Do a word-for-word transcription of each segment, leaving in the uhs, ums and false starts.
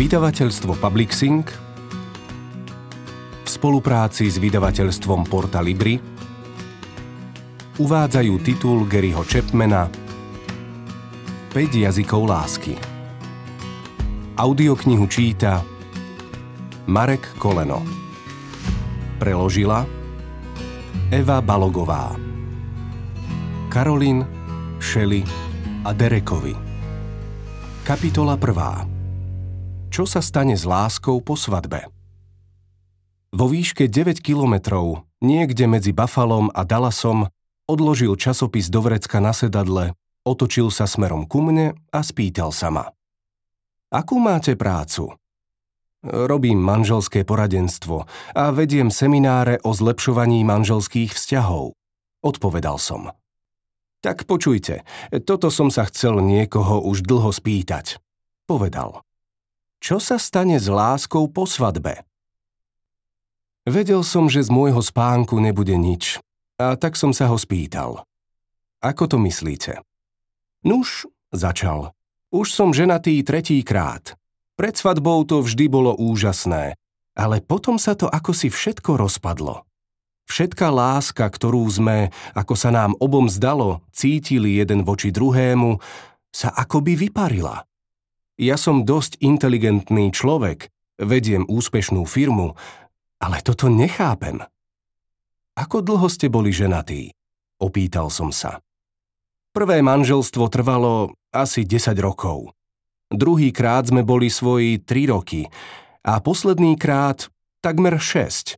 Vydavateľstvo Publixing v spolupráci s vydavateľstvom Porta Libri uvádzajú titul Garyho Chapmana päť jazykov lásky. Audioknihu číta Marek Koleno. Preložila Eva Balogová. Karolín, Shelley a Derekovi. Kapitola prvá. Čo sa stane s láskou po svadbe? Vo výške deväť kilometrov, niekde medzi Buffalom a Dallasom, odložil časopis do vrecka na sedadle, otočil sa smerom ku mne a spýtal sa ma. Akú máte prácu? Robím manželské poradenstvo a vediem semináre o zlepšovaní manželských vzťahov, odpovedal som. Tak počujte, toto som sa chcel niekoho už dlho spýtať, povedal. Čo sa stane s láskou po svadbe? Vedel som, že z môjho spánku nebude nič, a tak som sa ho spýtal. Ako to myslíte? Nuž, začal. Už som ženatý tretíkrát. Pred svadbou to vždy bolo úžasné, ale potom sa to akosi všetko rozpadlo. Všetká láska, ktorú sme, ako sa nám obom zdalo, cítili jeden voči druhému, sa akoby vyparila. Ja som dosť inteligentný človek, vediem úspešnú firmu, ale toto nechápem. Ako dlho ste boli ženatí? Opýtal som sa. Prvé manželstvo trvalo asi desať rokov. Druhýkrát sme boli svoji tri roky a posledný krát takmer šesť.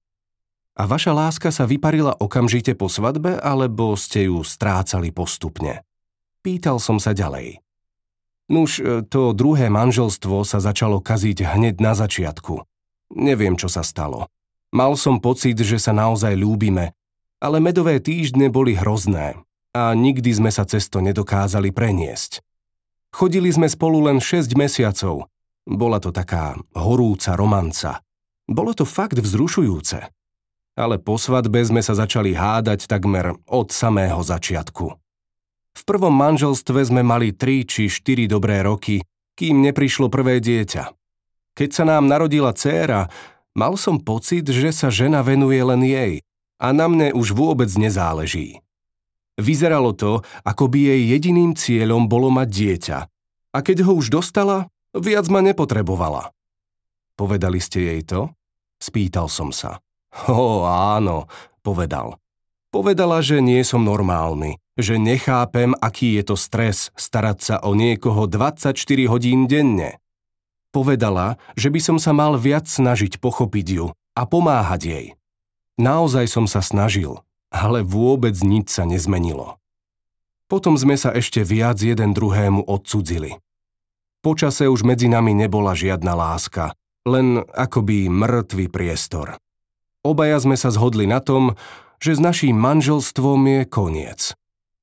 A vaša láska sa vyparila okamžite po svadbe, alebo ste ju strácali postupne? Pýtal som sa ďalej. Nuž, to druhé manželstvo sa začalo kaziť hneď na začiatku. Neviem, čo sa stalo. Mal som pocit, že sa naozaj ľúbime, ale medové týždne boli hrozné a nikdy sme sa cez to nedokázali preniesť. Chodili sme spolu len šesť mesiacov. Bola to taká horúca romanca. Bolo to fakt vzrušujúce. Ale po svadbe sme sa začali hádať takmer od samého začiatku. V prvom manželstve sme mali tri či štyri dobré roky, kým neprišlo prvé dieťa. Keď sa nám narodila dcéra, mal som pocit, že sa žena venuje len jej a na mne už vôbec nezáleží. Vyzeralo to, ako by jej jediným cieľom bolo mať dieťa. A keď ho už dostala, viac ma nepotrebovala. Povedali ste jej to? Spýtal som sa. Ó, áno, povedal. Povedala, že nie som normálny, že nechápem, aký je to stres starať sa o niekoho dvadsaťštyri hodín denne. Povedala, že by som sa mal viac snažiť pochopiť ju a pomáhať jej. Naozaj som sa snažil, ale vôbec nič sa nezmenilo. Potom sme sa ešte viac jeden druhému odcudzili. Počase už medzi nami nebola žiadna láska, len akoby mŕtvy priestor. Obaja sme sa zhodli na tom, že s naším manželstvom je koniec.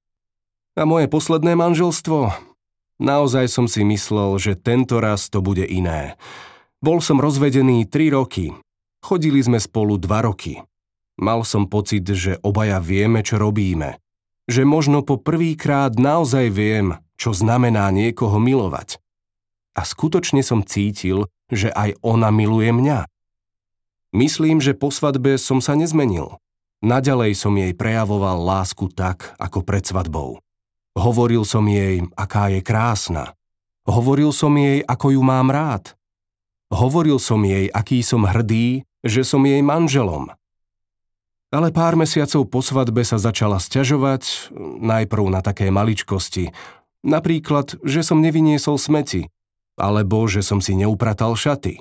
A moje posledné manželstvo? Naozaj som si myslel, že tento raz to bude iné. Bol som rozvedený tri roky. Chodili sme spolu dva roky. Mal som pocit, že obaja vieme, čo robíme. Že možno po prvýkrát naozaj viem, čo znamená niekoho milovať. A skutočne som cítil, že aj ona miluje mňa. Myslím, že po svadbe som sa nezmenil. Naďalej som jej prejavoval lásku tak, ako pred svadbou. Hovoril som jej, aká je krásna. Hovoril som jej, ako ju mám rád. Hovoril som jej, aký som hrdý, že som jej manželom. Ale pár mesiacov po svadbe sa začala sťažovať, najprv na také maličkosti. Napríklad, že som nevyniesol smeti, alebo že som si neupratal šaty.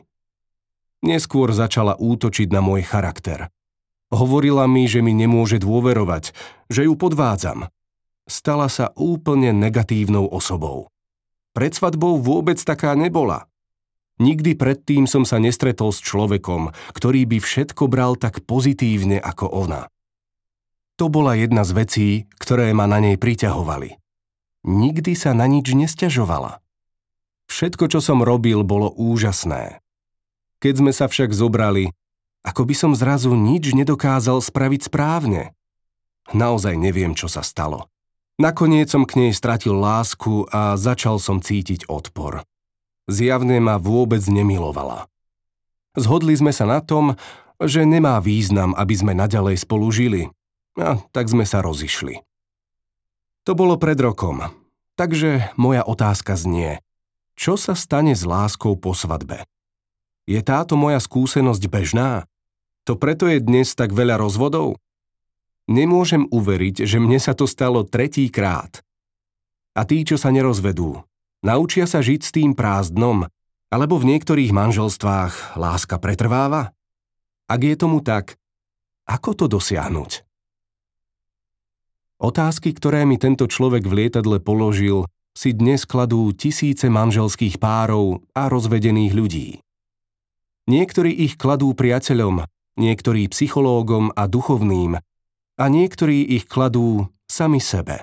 Neskôr začala útočiť na môj charakter. Hovorila mi, že mi nemôže dôverovať, že ju podvádzam. Stala sa úplne negatívnou osobou. Pred svadbou vôbec taká nebola. Nikdy predtým som sa nestretol s človekom, ktorý by všetko bral tak pozitívne ako ona. To bola jedna z vecí, ktoré ma na nej priťahovali. Nikdy sa na nič nesťažovala. Všetko, čo som robil, bolo úžasné. Keď sme sa však zobrali, ako by som zrazu nič nedokázal spraviť správne. Naozaj neviem, čo sa stalo. Nakoniec som k nej stratil lásku a začal som cítiť odpor. Zjavne ma vôbec nemilovala. Zhodli sme sa na tom, že nemá význam, aby sme naďalej spolu žili. A tak sme sa rozišli. To bolo pred rokom. Takže moja otázka znie, čo sa stane s láskou po svadbe? Je táto moja skúsenosť bežná? To preto je dnes tak veľa rozvodov? Nemôžem uveriť, že mne sa to stalo tretíkrát. A tí, čo sa nerozvedú, naučia sa žiť s tým prázdnom, alebo v niektorých manželstvách láska pretrváva? Ak je tomu tak, ako to dosiahnuť? Otázky, ktoré mi tento človek v lietadle položil, si dnes kladú tisíce manželských párov a rozvedených ľudí. Niektorí ich kladú priateľom, niektorí psychológom a duchovným, a niektorí ich kladú sami sebe.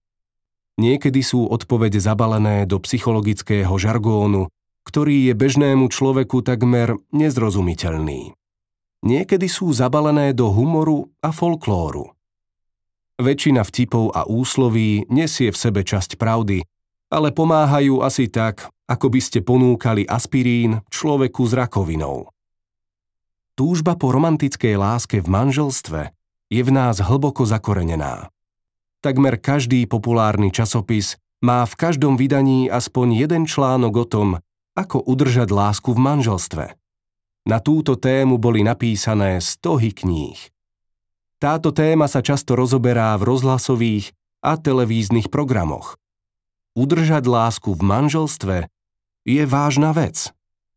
Niekedy sú odpovede zabalené do psychologického žargónu, ktorý je bežnému človeku takmer nezrozumiteľný. Niekedy sú zabalené do humoru a folklóru. Väčšina vtipov a úsloví nesie v sebe časť pravdy, ale pomáhajú asi tak, ako by ste ponúkali aspirín človeku s rakovinou. Túžba po romantickej láske v manželstve je v nás hlboko zakorenená. Takmer každý populárny časopis má v každom vydaní aspoň jeden článok o tom, ako udržať lásku v manželstve. Na túto tému boli napísané stohy kníh. Táto téma sa často rozoberá v rozhlasových a televíznych programoch. Udržať lásku v manželstve je vážna vec.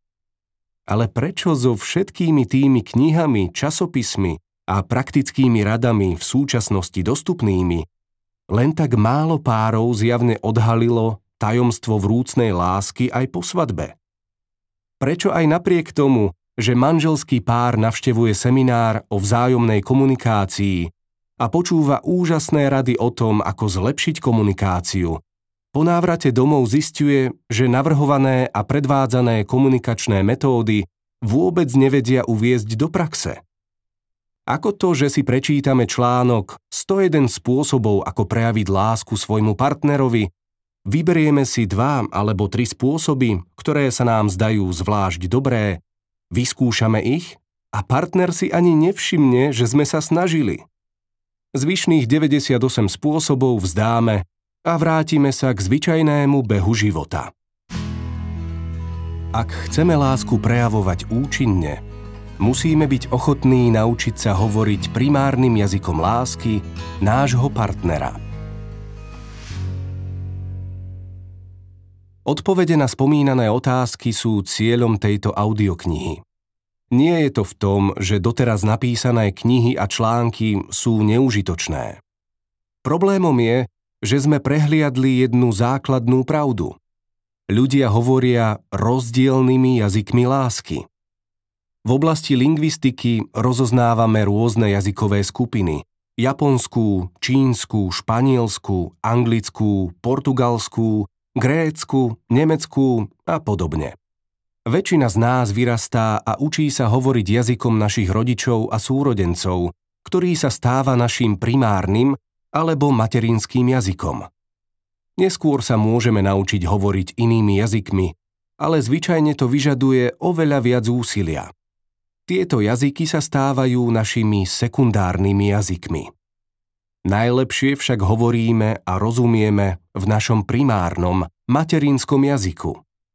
Ale prečo so všetkými tými knihami, časopismi a praktickými radami v súčasnosti dostupnými len tak málo párov zjavne odhalilo tajomstvo vrúcnej lásky aj po svadbe? Prečo aj napriek tomu, že manželský pár navštevuje seminár o vzájomnej komunikácii a počúva úžasné rady o tom, ako zlepšiť komunikáciu, po návrate domov zisťuje, že navrhované a predvádzané komunikačné metódy vôbec nevedia uviesť do praxe? Ako to, že si prečítame článok sto jeden spôsobov, ako prejaviť lásku svojmu partnerovi, vyberieme si dva alebo tri spôsoby, ktoré sa nám zdajú zvlášť dobré, vyskúšame ich a partner si ani nevšimne, že sme sa snažili. Zvyšných deväťdesiatosem spôsobov vzdáme a vrátime sa k zvyčajnému behu života. Ak chceme lásku prejavovať účinne, musíme byť ochotní naučiť sa hovoriť primárnym jazykom lásky nášho partnera. Odpovede na spomínané otázky sú cieľom tejto audioknihy. Nie je to v tom, že doteraz napísané knihy a články sú neužitočné. Problémom je, že sme prehliadli jednu základnú pravdu. Ľudia hovoria rozdielnymi jazykmi lásky. V oblasti lingvistiky rozoznávame rôzne jazykové skupiny: japonskú, čínsku, španielsku, anglickú, portugalskú, grécku, nemeckú a podobne. Väčšina z nás vyrastá a učí sa hovoriť jazykom našich rodičov a súrodencov, ktorý sa stáva naším primárnym alebo materinským jazykom. Neskôr sa môžeme naučiť hovoriť inými jazykmi, ale zvyčajne to vyžaduje oveľa viac úsilia. Tieto jazyky sa stávajú našimi sekundárnymi jazykmi. Najlepšie však hovoríme a rozumieme v našom primárnom, materinskom jazyku.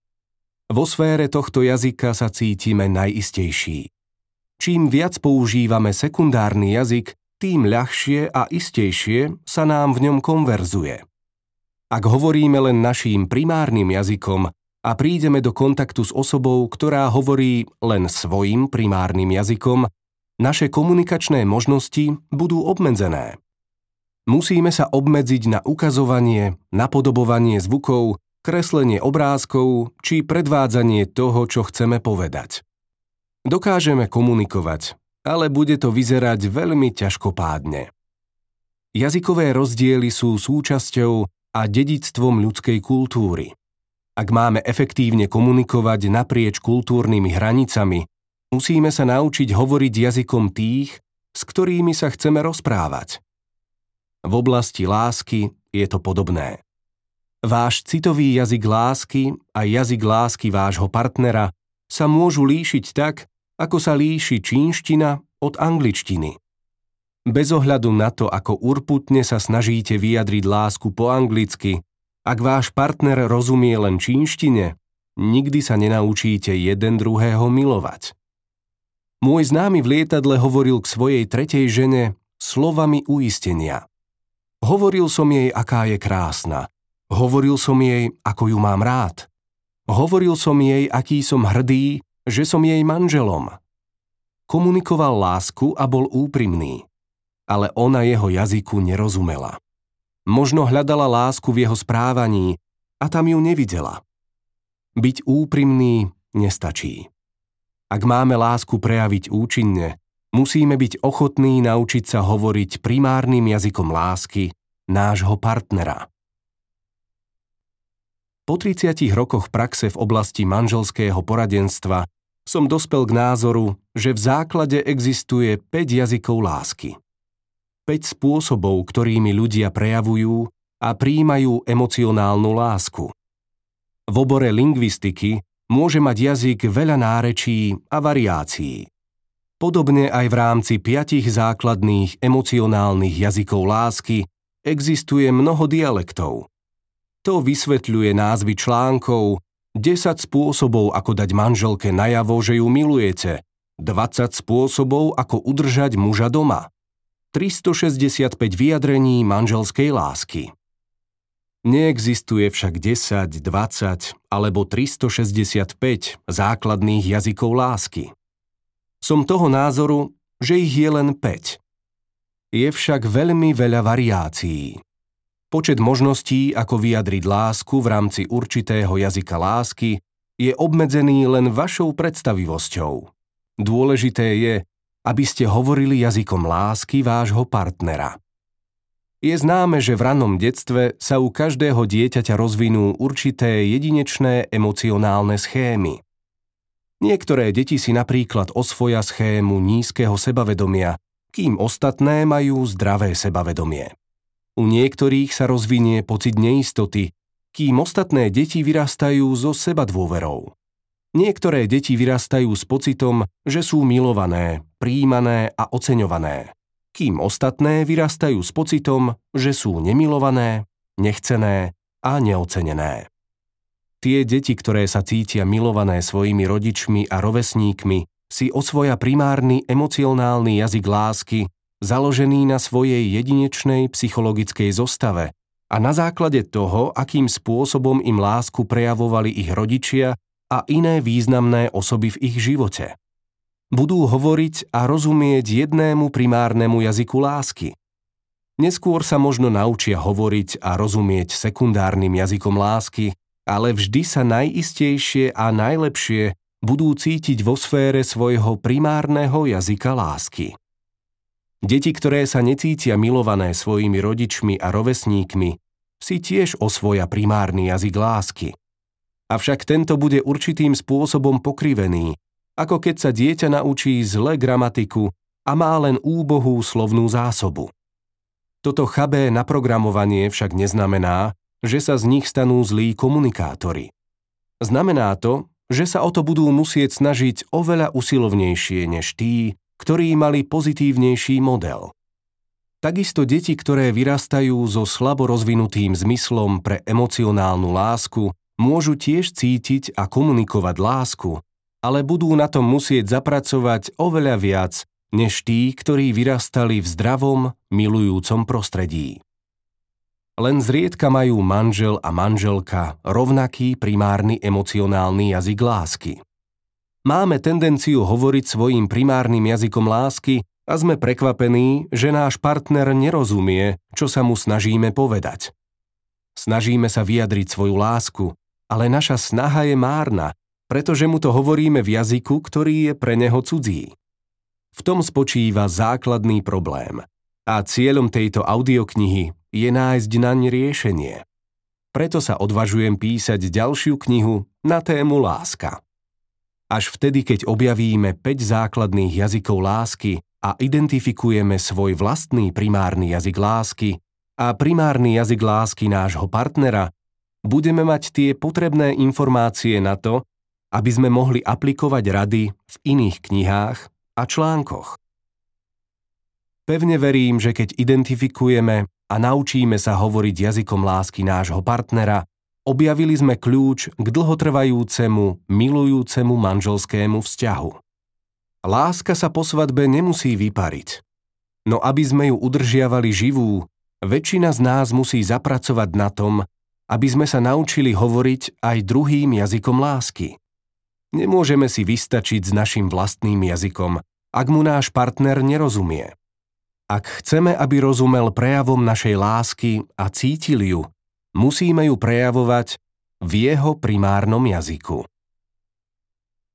Vo sfére tohto jazyka sa cítime najistejší. Čím viac používame sekundárny jazyk, tým ľahšie a istejšie sa nám v ňom konverzuje. Ak hovoríme len naším primárnym jazykom a prídeme do kontaktu s osobou, ktorá hovorí len svojím primárnym jazykom, naše komunikačné možnosti budú obmedzené. Musíme sa obmedziť na ukazovanie, napodobovanie zvukov, kreslenie obrázkov či predvádzanie toho, čo chceme povedať. Dokážeme komunikovať, ale bude to vyzerať veľmi ťažkopádne. Jazykové rozdiely sú súčasťou a dedičstvom ľudskej kultúry. Ak máme efektívne komunikovať naprieč kultúrnymi hranicami, musíme sa naučiť hovoriť jazykom tých, s ktorými sa chceme rozprávať. V oblasti lásky je to podobné. Váš citový jazyk lásky a jazyk lásky vášho partnera sa môžu líšiť tak, ako sa líši čínština od angličtiny. Bez ohľadu na to, ako urputne sa snažíte vyjadriť lásku po anglicky, ak váš partner rozumie len čínštine, nikdy sa nenaučíte jeden druhého milovať. Môj známy v lietadle hovoril k svojej tretej žene slovami uistenia. Hovoril som jej, aká je krásna. Hovoril som jej, ako ju mám rád. Hovoril som jej, aký som hrdý, že som jej manželom. Komunikoval lásku a bol úprimný, ale ona jeho jazyku nerozumela. Možno hľadala lásku v jeho správaní a tam ju nevidela. Byť úprimný nestačí. Ak máme lásku prejaviť účinne, musíme byť ochotní naučiť sa hovoriť primárnym jazykom lásky nášho partnera. Po tridsiatich rokoch praxe v oblasti manželského poradenstva som dospel k názoru, že v základe existuje päť jazykov lásky. päť spôsobov, ktorými ľudia prejavujú a prijímajú emocionálnu lásku. V obore lingvistiky môže mať jazyk veľa nárečí a variácií. Podobne aj v rámci piatich základných emocionálnych jazykov lásky existuje mnoho dialektov. To vysvetľuje názvy článkov desať spôsobov, ako dať manželke najavo, že ju milujete, dvadsať spôsobov, ako udržať muža doma, tristošesťdesiatpäť vyjadrení manželskej lásky. Neexistuje však desať, dvadsať alebo tristošesťdesiatpäť základných jazykov lásky. Som toho názoru, že ich je len päť. Je však veľmi veľa variácií. Počet možností, ako vyjadriť lásku v rámci určitého jazyka lásky, je obmedzený len vašou predstavivosťou. Dôležité je, aby ste hovorili jazykom lásky vášho partnera. Je známe, že v rannom detstve sa u každého dieťaťa rozvinú určité jedinečné emocionálne schémy. Niektoré deti si napríklad osvoja schému nízkeho sebavedomia, kým ostatné majú zdravé sebavedomie. U niektorých sa rozvinie pocit neistoty, kým ostatné deti vyrastajú so sebadôverou. Niektoré deti vyrastajú s pocitom, že sú milované, prijímané a oceňované, kým ostatné vyrastajú s pocitom, že sú nemilované, nechcené a neocenené. Tie deti, ktoré sa cítia milované svojimi rodičmi a rovesníkmi, si osvoja primárny emocionálny jazyk lásky, založený na svojej jedinečnej psychologickej zostave a na základe toho, akým spôsobom im lásku prejavovali ich rodičia a iné významné osoby v ich živote. Budú hovoriť a rozumieť jednému primárnemu jazyku lásky. Neskôr sa možno naučia hovoriť a rozumieť sekundárnym jazykom lásky, ale vždy sa najistejšie a najlepšie budú cítiť vo sfére svojho primárneho jazyka lásky. Deti, ktoré sa necítia milované svojimi rodičmi a rovesníkmi, si tiež osvoja primárny jazyk lásky. Avšak tento bude určitým spôsobom pokrivený, ako keď sa dieťa naučí zle gramatiku a má len úbohú slovnú zásobu. Toto chabé naprogramovanie však neznamená, že sa z nich stanú zlí komunikátori. Znamená to, že sa o to budú musieť snažiť oveľa usilovnejšie než tí, ktorí mali pozitívnejší model. Takisto deti, ktoré vyrastajú so slabo rozvinutým zmyslom pre emocionálnu lásku, môžu tiež cítiť a komunikovať lásku, ale budú na tom musieť zapracovať oveľa viac, než tí, ktorí vyrastali v zdravom, milujúcom prostredí. Len zriedka majú manžel a manželka rovnaký primárny emocionálny jazyk lásky. Máme tendenciu hovoriť svojím primárnym jazykom lásky a sme prekvapení, že náš partner nerozumie, čo sa mu snažíme povedať. Snažíme sa vyjadriť svoju lásku, ale naša snaha je márna, pretože mu to hovoríme v jazyku, ktorý je pre neho cudzí. V tom spočíva základný problém a cieľom tejto audioknihy je nájsť naň riešenie. Preto sa odvažujem písať ďalšiu knihu na tému láska. Až vtedy, keď objavíme päť základných jazykov lásky a identifikujeme svoj vlastný primárny jazyk lásky a primárny jazyk lásky nášho partnera, budeme mať tie potrebné informácie na to, aby sme mohli aplikovať rady v iných knihách a článkoch. Pevne verím, že keď identifikujeme a naučíme sa hovoriť jazykom lásky nášho partnera, objavili sme kľúč k dlhotrvajúcemu, milujúcemu manželskému vzťahu. Láska sa po svadbe nemusí vypariť, no aby sme ju udržiavali živú, väčšina z nás musí zapracovať na tom, aby sme sa naučili hovoriť aj druhým jazykom lásky. Nemôžeme si vystačiť s našim vlastným jazykom, ak mu náš partner nerozumie. Ak chceme, aby rozumel prejavom našej lásky a cítil ju, musíme ju prejavovať v jeho primárnom jazyku.